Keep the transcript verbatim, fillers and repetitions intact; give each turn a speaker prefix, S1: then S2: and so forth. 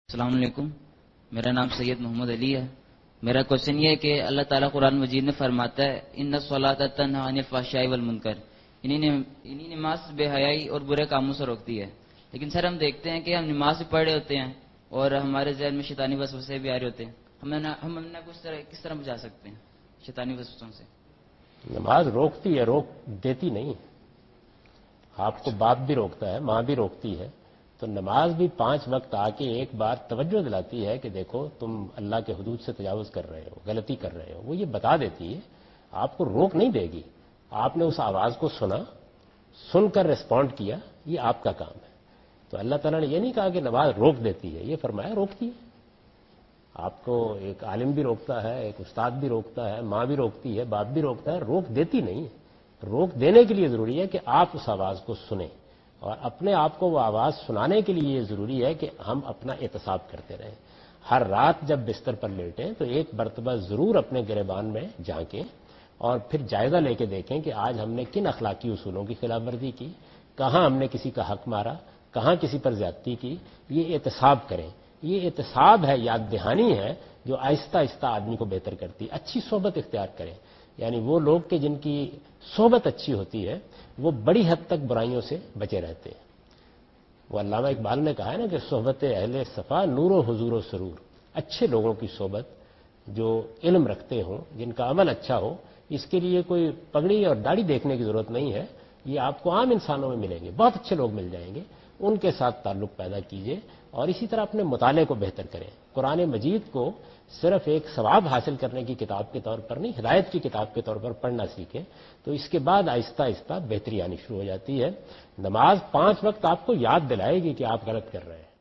S1: السلام علیکم، میرا نام سید محمد علی ہے۔ میرا کوشچن یہ ہے کہ اللہ تعالیٰ قرآن مجید میں فرماتا ہے ان الصلاۃ تنہی عن الفحشاء والمنکر، انہی نماز بے حیائی اور برے کاموں سے روکتی ہے۔ لیکن سر ہم دیکھتے ہیں کہ ہم نماز بھی پڑھ رہے ہوتے ہیں اور ہمارے ذہن میں شیطانی وسوسے بھی آ رہے ہوتے ہیں، ہم ہم اپنا کس طرح کس طرح بچا سکتے ہیں شیطانی وسوسوں سے؟
S2: نماز روکتی ہے، روک دیتی نہیں۔ آپ کو باپ بھی روکتا ہے، ماں بھی روکتی ہے، تو نماز بھی پانچ وقت آ کے ایک بار توجہ دلاتی ہے کہ دیکھو تم اللہ کے حدود سے تجاوز کر رہے ہو، غلطی کر رہے ہو، وہ یہ بتا دیتی ہے، آپ کو روک نہیں دے گی۔ آپ نے اس آواز کو سنا، سن کر ریسپونڈ کیا، یہ آپ کا کام ہے۔ تو اللہ تعالیٰ نے یہ نہیں کہا کہ نماز روک دیتی ہے، یہ فرمایا روکتی ہے۔ آپ کو ایک عالم بھی روکتا ہے، ایک استاد بھی روکتا ہے، ماں بھی روکتی ہے، باپ بھی روکتا ہے، روک دیتی نہیں ہے۔ روک دینے کے لیے ضروری ہے کہ آپ اس آواز کو سنیں، اور اپنے آپ کو وہ آواز سنانے کے لیے یہ ضروری ہے کہ ہم اپنا احتساب کرتے رہیں۔ ہر رات جب بستر پر لیٹیں تو ایک مرتبہ ضرور اپنے گریبان میں جھانکیں اور پھر جائزہ لے کے دیکھیں کہ آج ہم نے کن اخلاقی اصولوں کی خلاف ورزی کی، کہاں ہم نے کسی کا حق مارا، کہاں کسی پر زیادتی کی۔ یہ احتساب کریں، یہ احتساب ہے، یاد دہانی ہے، جو آہستہ آہستہ آدمی کو بہتر کرتی ہے۔ اچھی صحبت اختیار کریں، یعنی وہ لوگ کہ جن کی صحبت اچھی ہوتی ہے وہ بڑی حد تک برائیوں سے بچے رہتے ہیں۔ وہ علامہ اقبال نے کہا ہے نا کہ صحبت اہل صفا نور و حضور و سرور۔ اچھے لوگوں کی صحبت، جو علم رکھتے ہوں، جن کا عمل اچھا ہو، اس کے لیے کوئی پگڑی اور داڑھی دیکھنے کی ضرورت نہیں ہے، یہ آپ کو عام انسانوں میں ملیں گے، بہت اچھے لوگ مل جائیں گے، ان کے ساتھ تعلق پیدا کیجئے اور اسی طرح اپنے مطالعے کو بہتر کریں۔ قرآن مجید کو صرف ایک ثواب حاصل کرنے کی کتاب کے طور پر نہیں، ہدایت کی کتاب کے طور پر پڑھنا سیکھیں، تو اس کے بعد آہستہ آہستہ بہتری آنی شروع ہو جاتی ہے۔ نماز پانچ وقت آپ کو یاد دلائے گی کہ آپ غلط کر رہے ہیں۔